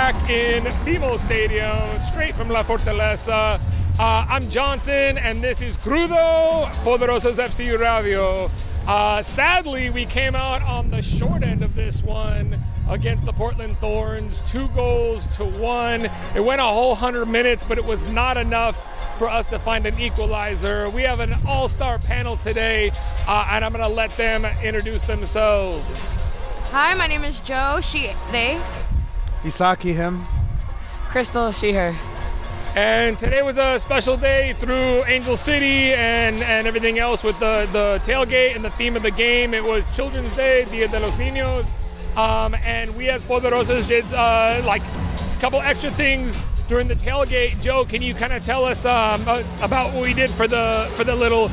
back in BMO Stadium, straight from La Fortaleza. I'm Johnson, and this is Crudo, Poderosos FC Radio. Sadly, we came out on the short end of this one against the Portland Thorns, 2-1. It went a whole 100 minutes, but it was not enough for us to find an equalizer. We have an all-star panel today, and I'm going to let them introduce themselves. Hi, my name is Joe, she, they. Isaki, him. Crystal, she, her. And today was a special day through Angel City and everything else with the tailgate and the theme of the game. It was Children's Day, Dia de los Niños. And we as Poderosos did like a couple extra things during the tailgate. Joe, can you kind of tell us about what we did for the little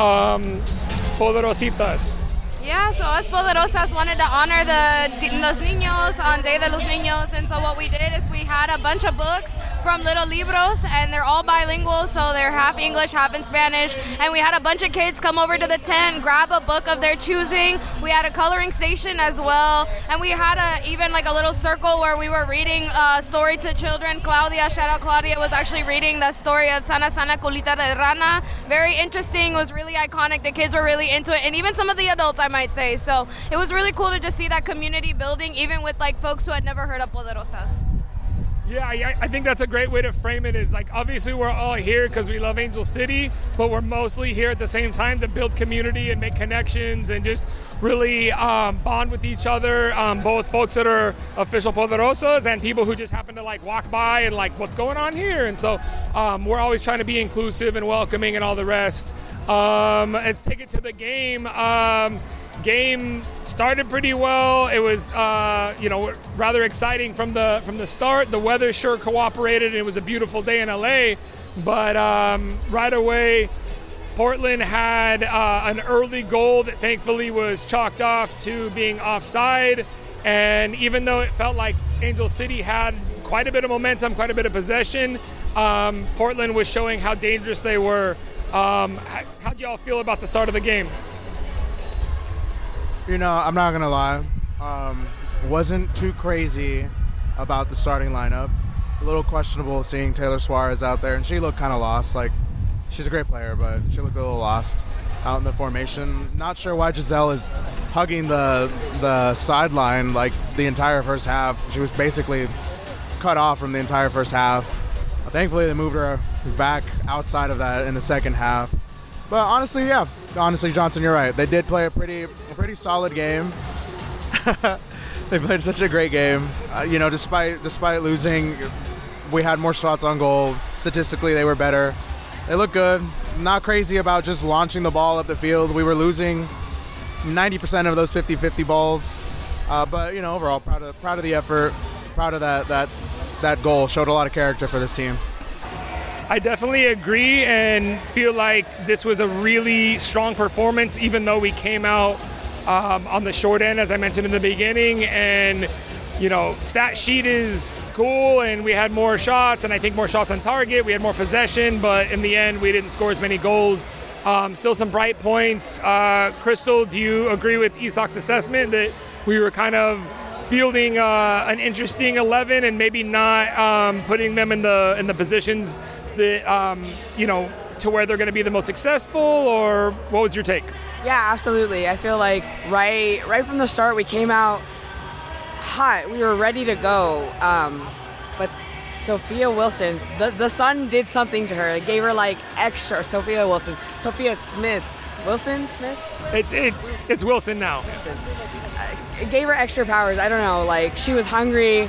Poderositas? Yeah, so us Poderosas wanted to honor los niños on Day de los Niños, and so what we did is we had a bunch of books from Little Libros, and they're all bilingual, so they're half English, half in Spanish, and we had a bunch of kids come over to the tent, grab a book of their choosing. We had a coloring station as well, and we had even like a little circle where we were reading a story to children. Claudia, shout out Claudia, was actually reading the story of Sana Sana Colita de Rana. Very interesting, was really iconic. The kids were really into it, and even some of the adults, I might say. So it was really cool to just see that community building, even with like folks who had never heard of Poderosas. Yeah, I think that's a great way to frame it. Is like, obviously we're all here because we love Angel City, but we're mostly here at the same time to build community and make connections and just really bond with each other, both folks that are official Poderosas and people who just happen to like walk by and like, what's going on here? And so we're always trying to be inclusive and welcoming and all the rest. Let's take it to the game. Game started pretty well. It was, rather exciting from the start. The weather sure cooperated. It was a beautiful day in LA, but right away, Portland had an early goal that thankfully was chalked off to being offside. And even though it felt like Angel City had quite a bit of momentum, quite a bit of possession, Portland was showing how dangerous they were. How'd y'all feel about the start of the game? You know, I'm not going to lie. Wasn't too crazy about the starting lineup. A little questionable seeing Taylor Suarez out there, and she looked kind of lost. Like, she's a great player, but she looked a little lost out in the formation. Not sure why Giselle is hugging the sideline like the entire first half. She was basically cut off from the entire first half. Thankfully, they moved her back outside of that in the second half. But honestly, yeah. Honestly, Johnson, you're right. They did play a pretty solid game. They played such a great game. Despite losing, we had more shots on goal. Statistically, they were better. They looked good. Not crazy about just launching the ball up the field. We were losing 90% of those 50-50 balls. But overall, proud of the effort. Proud of that goal. Showed a lot of character for this team. I definitely agree and feel like this was a really strong performance, even though we came out on the short end, as I mentioned in the beginning. And, stat sheet is cool, and we had more shots, and I think more shots on target. We had more possession, but in the end, we didn't score as many goals. Still some bright points. Crystal, do you agree with Isak's assessment that we were kind of fielding an interesting 11 and maybe not putting them in the positions that to where they're going to be the most successful, or what was your take? Yeah, absolutely. I feel like right from the start we came out hot. We were ready to go. But Sophia Wilson, the sun did something to her. It gave her like extra. Sophia Smith. Wilson Smith? It's Wilson now. It gave her extra powers. I don't know. Like, she was hungry.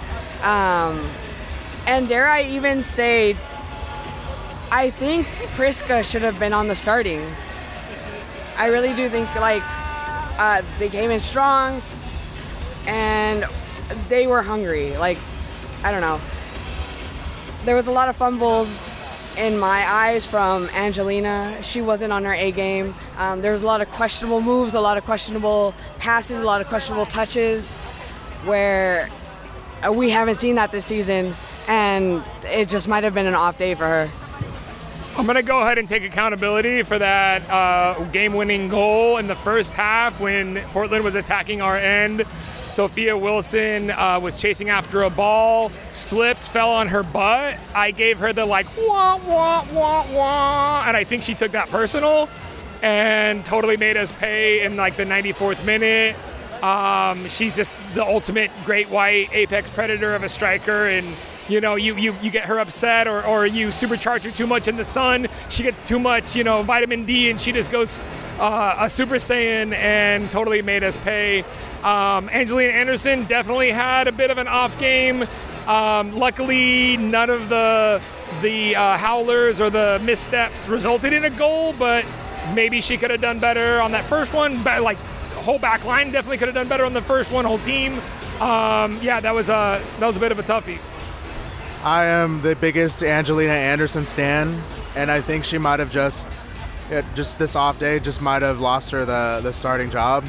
And dare I even say, I think Priska should have been on the starting. I really do think, they came in strong and they were hungry. Like, I don't know. There was a lot of fumbles in my eyes from Angelina. She wasn't on her A game. There was a lot of questionable moves, a lot of questionable passes, a lot of questionable touches where we haven't seen that this season, and it just might have been an off day for her. I'm going to go ahead and take accountability for that game-winning goal in the first half when Portland was attacking our end. Sophia Wilson was chasing after a ball, slipped, fell on her butt. I gave her the like, wah, wah, wah, wah, and I think she took that personal and totally made us pay in like the 94th minute. She's just the ultimate great white apex predator of a striker, and you know, you get her upset or you supercharge her too much in the sun. She gets too much, you know, vitamin D, and she just goes a Super Saiyan and totally made us pay. Angelina Anderson definitely had a bit of an off game. Luckily, none of the howlers or the missteps resulted in a goal, but maybe she could have done better on that first one. But like, the whole back line definitely could have done better on the first one. Whole team, that was a bit of a toughie. I am the biggest Angelina Anderson stan, and I think she might have just this off day just might have lost her the starting job.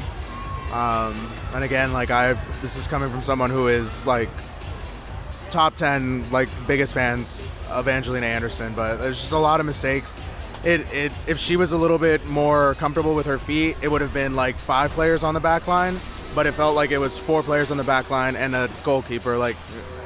And again, like this is coming from someone who is like top 10 like biggest fans of Angelina Anderson, but there's just a lot of mistakes. If she was a little bit more comfortable with her feet, it would have been like 5 players on the back line, but it felt like it was 4 players on the back line and a goalkeeper. Like,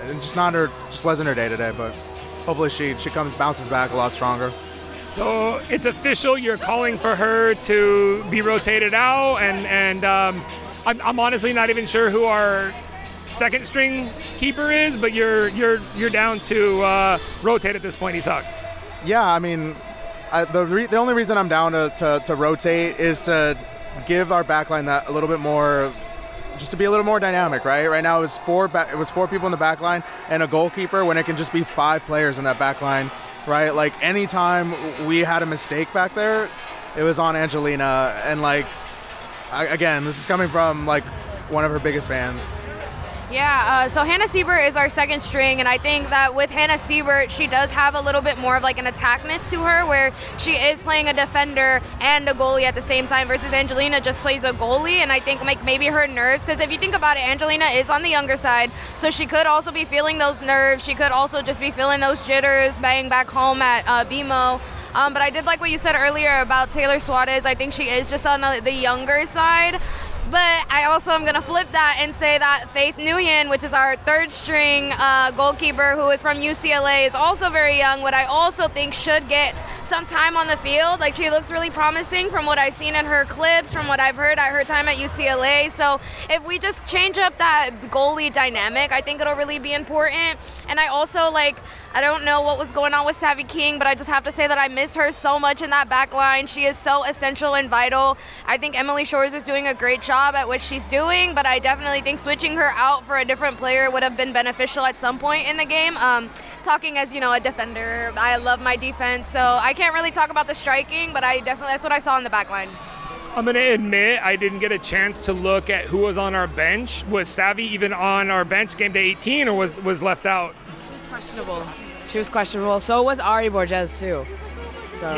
just wasn't her day today, but hopefully she bounces back a lot stronger. So it's official, you're calling for her to be rotated out, and I'm honestly not even sure who our second string keeper is, but you're down to rotate at this point, Isak. Yeah, I mean, the only reason I'm down to rotate is to give our backline that a little bit more, just to be a little more dynamic, right? Right now it was 4 people in the backline and a goalkeeper, when it can just be 5 players in that backline, right? Like, anytime we had a mistake back there, it was on Angelina. And like, again, this is coming from like one of her biggest fans. Yeah, so Hannah Siebert is our second string, and I think that with Hannah Siebert, she does have a little bit more of like an attackness to her, where she is playing a defender and a goalie at the same time, versus Angelina just plays a goalie. And I think like maybe her nerves, because if you think about it, Angelina is on the younger side, so she could also be feeling those nerves. She could also just be feeling those jitters bang back home at BMO. But I did like what you said earlier about Taylor Suarez. I think she is just on the younger side. But I also am going to flip that and say that Faith Nguyen, which is our third string goalkeeper who is from UCLA, is also very young, what I also think should get some time on the field. Like, she looks really promising from what I've seen in her clips, from what I've heard at her time at UCLA. So if we just change up that goalie dynamic, I think it'll really be important. And I also I don't know what was going on with Savvy King, but I just have to say that I miss her so much in that back line. She is so essential and vital. I think Emily Shores is doing a great job at what she's doing, but I definitely think switching her out for a different player would have been beneficial at some point in the game. Talking as, a defender, I love my defense, so I can't really talk about the striking, but that's what I saw in the back line. I'm going to admit I didn't get a chance to look at who was on our bench. Was Savvy even on our bench game day 18, or was left out? She was questionable. So was Ari Borges too. So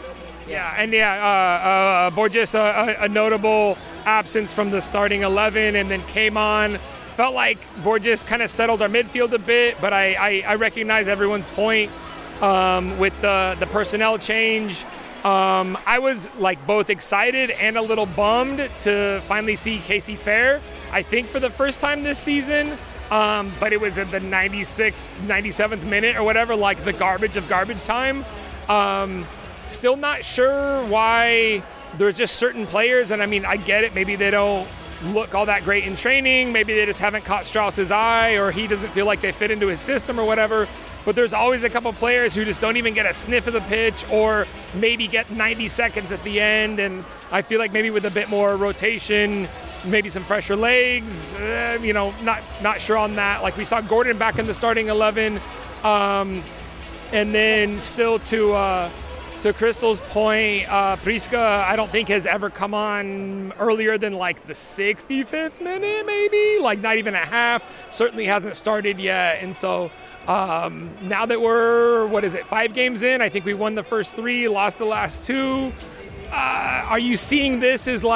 Borges a notable absence from the starting 11, and then came on. Felt like Borges kind of settled our midfield a bit, but I recognize everyone's point with the personnel change. I was both excited and a little bummed to finally see Casey Fair, I think for the first time this season. But it was at the 96th, 97th minute or whatever, like the garbage of garbage time. Still not sure why there's just certain players, and I mean, I get it, maybe they don't look all that great in training, maybe they just haven't caught Strauss's eye, or he doesn't feel like they fit into his system or whatever, but there's always a couple players who just don't even get a sniff of the pitch, or maybe get 90 seconds at the end, and I feel like maybe with a bit more rotation, maybe some fresher legs, not sure on that. Like, we saw Gordon back in the starting 11, and then still to Crystal's point, Priska, I don't think has ever come on earlier than the 65th minute, maybe, not even a half. Certainly hasn't started yet, and so now that we're 5 games in, I think we won the first 3, lost the last 2. Are you seeing this as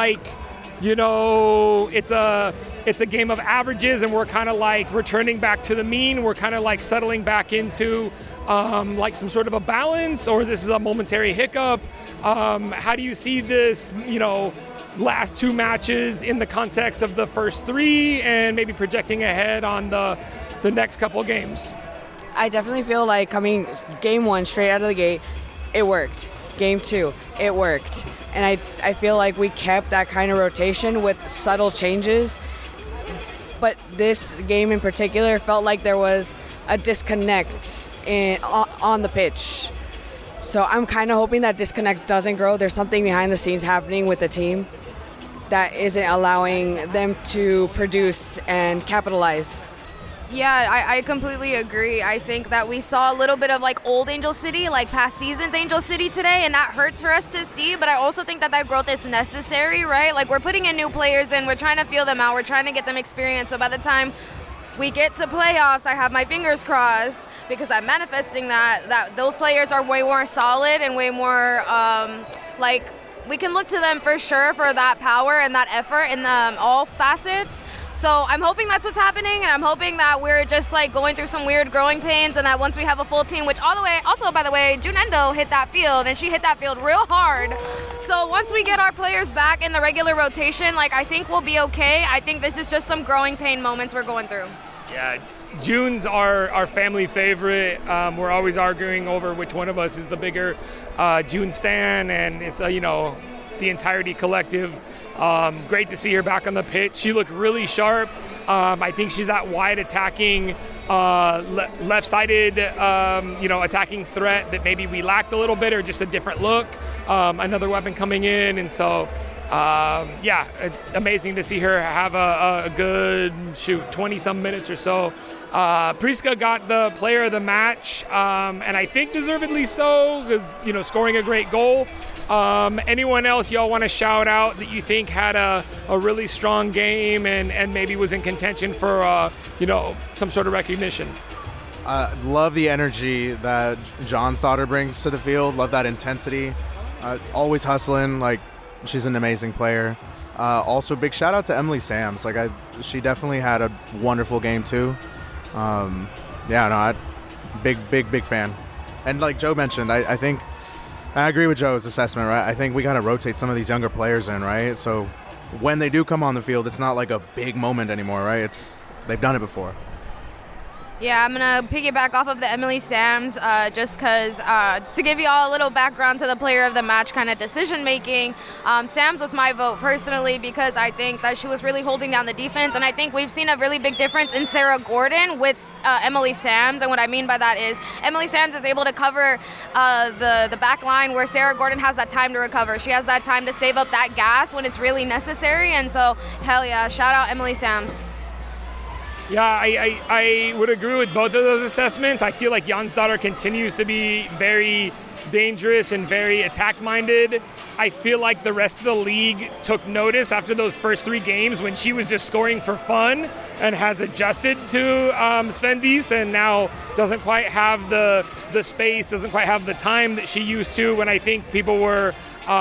it's a game of averages, and we're kind of returning back to the mean. We're kind of settling back into like some sort of a balance, or is this a momentary hiccup? How do you see this, last two matches in the context of the first three and maybe projecting ahead on the next couple games? I definitely feel like coming game one straight out of the gate, it worked. Game two, it worked. And I feel like we kept that kind of rotation with subtle changes. But this game in particular felt like there was a disconnect on the pitch. So I'm kind of hoping that disconnect doesn't grow. There's something behind the scenes happening with the team that isn't allowing them to produce and capitalize. Yeah, I completely agree. I think that we saw a little bit of like old Angel City, like past seasons Angel City today, and that hurts for us to see, but I also think that growth is necessary, right? Like, we're putting in new players in, we're trying to feel them out, we're trying to get them experience, so by the time we get to playoffs, I have my fingers crossed, because I'm manifesting that those players are way more solid and way more, we can look to them for sure for that power and that effort in all facets. So I'm hoping that's what's happening, and I'm hoping that we're just like going through some weird growing pains, and that once we have a full team, which by the way, June Endo hit that field, and she hit that field real hard. So once we get our players back in the regular rotation, I think we'll be okay. I think this is just some growing pain moments we're going through. Yeah, June's our family favorite. We're always arguing over which one of us is the bigger June stan, and it's the entirety collective. Great to see her back on the pitch. She looked really sharp. I think she's that wide attacking, left-sided, attacking threat that maybe we lacked a little bit, or just a different look. Another weapon coming in, and so amazing to see her have a good 20-some minutes or so. Priska got the player of the match, and I think deservedly so, because scoring a great goal. Anyone else y'all want to shout out that you think had a really strong game and maybe was in contention for some sort of recognition? Love the energy that John's daughter brings to the field. Love that intensity. Always hustling. She's an amazing player. Also, big shout out to Emily Sams. She definitely had a wonderful game too. Big fan. And like Joe mentioned, I think I agree with Joe's assessment, right? I think we got to rotate some of these younger players in, right? So when they do come on the field, it's not like a big moment anymore, right? They've done it before. Yeah, I'm going to piggyback off of the Emily Sams just because to give you all a little background to the player of the match kind of decision making, Sams was my vote personally because I think that she was really holding down the defense, and I think we've seen a really big difference in Sarah Gordon with Emily Sams, and what I mean by that is Emily Sams is able to cover the back line where Sarah Gordon has that time to recover. She has that time to save up that gas when it's really necessary, and so hell yeah, shout out Emily Sams. Yeah, I would agree with both of those assessments. I feel like Jan's daughter continues to be very dangerous and very attack-minded. I feel like the rest of the league took notice after those first three games when she was just scoring for fun and has adjusted to Svenvis, and now doesn't quite have the space, doesn't quite have the time that she used to when I think people were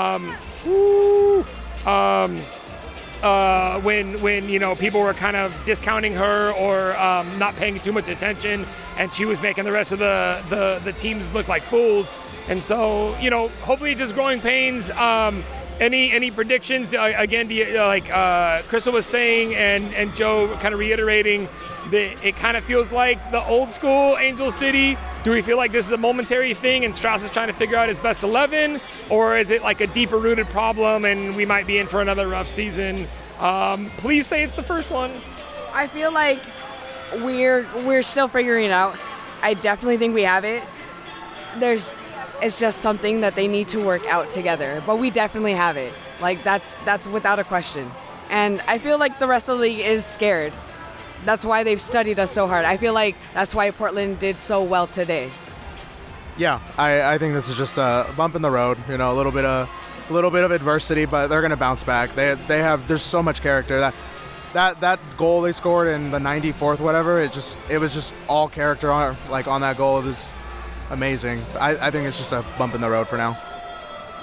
when people were kind of discounting her or not paying too much attention, and she was making the rest of the teams look like fools. And so hopefully it's just growing pains. Any predictions? Again, Crystal was saying and Joe kind of reiterating that it kind of feels like the old school Angel City. Do we feel like this is a momentary thing and Strauss is trying to figure out his best 11, or is it like a deeper rooted problem and we might be in for another rough season? Please say it's the first one. I feel like we're still figuring it out. I definitely think we have it. It's just something that they need to work out together, but we definitely have it. That's without a question. And I feel like the rest of the league is scared. That's why they've studied us so hard. I feel like that's why Portland did so well today. Yeah, I think this is just a bump in the road. A little bit of adversity, but they're going to bounce back. There's so much character. That goal they scored in the 94th, whatever. It was just all character on that goal. It was amazing. I think it's just a bump in the road for now.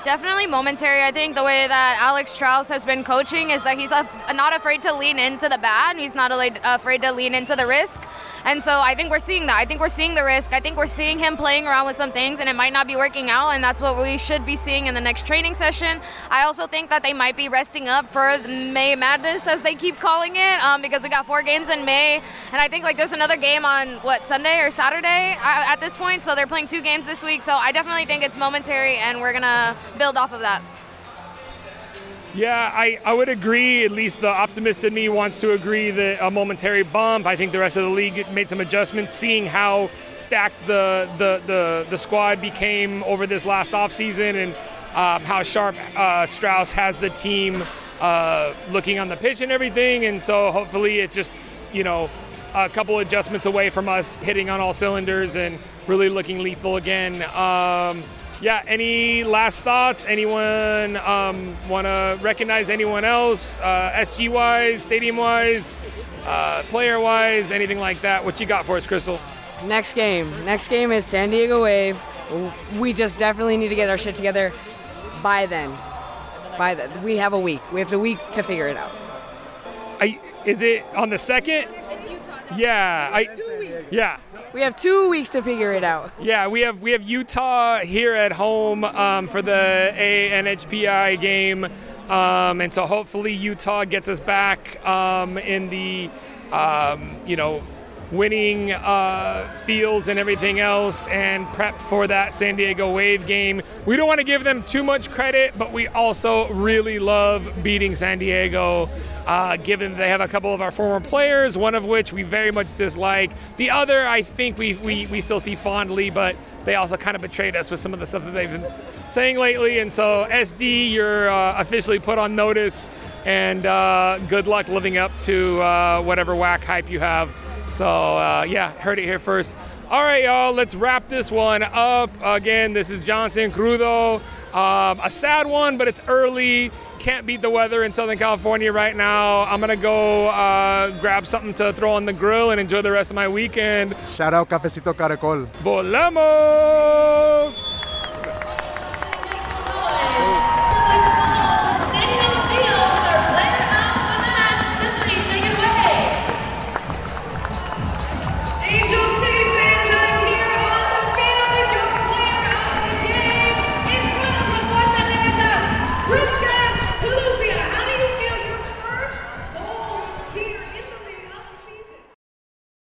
Definitely momentary. I think the way that Alex Strauss has been coaching is that he's not afraid to lean into the bad. He's not afraid to lean into the risk. And so I think we're seeing that. I think we're seeing the risk. I think we're seeing him playing around with some things, and it might not be working out, and that's what we should be seeing in the next training session. I also think that they might be resting up for the May Madness, as they keep calling it, because we got 4 games in May, and I think there's another game on, Sunday or Saturday at this point, so they're playing 2 games this week. So I definitely think it's momentary, and we're going to build off of that. Yeah, I would agree. At least the optimist in me wants to agree that a momentary bump. I think the rest of the league made some adjustments, seeing how stacked the squad became over this last offseason, and how sharp Strauss has the team looking on the pitch and everything. And so hopefully it's just, a couple adjustments away from us hitting on all cylinders and really looking lethal again. Yeah, any last thoughts? Anyone want to recognize anyone else, SG-wise, stadium-wise, player-wise, anything like that? What you got for us, Crystal? Next game is San Diego Wave. We just definitely need to get our shit together by then. We have a week. We have a week to figure it out. Is it on the 2nd? It's Utah. Yeah. 2 weeks. Yeah. We have 2 weeks to figure it out. Yeah, we have Utah here at home for the ANHPI game, and so hopefully Utah gets us back in the winning fields and everything else, and prep for that San Diego Wave game. We don't want to give them too much credit, but we also really love beating San Diego. Given that they have a couple of our former players, one of which we very much dislike. The other, I think we still see fondly, but they also kind of betrayed us with some of the stuff that they've been saying lately. And so, SD, you're officially put on notice, and good luck living up to whatever whack hype you have. So, heard it here first. All right, y'all, let's wrap this one up. Again, this is Johnson Crudo. A sad one, but it's early. Can't beat the weather in Southern California right now. I'm going to go grab something to throw on the grill and enjoy the rest of my weekend. Shout out Cafecito Caracol. Volemos!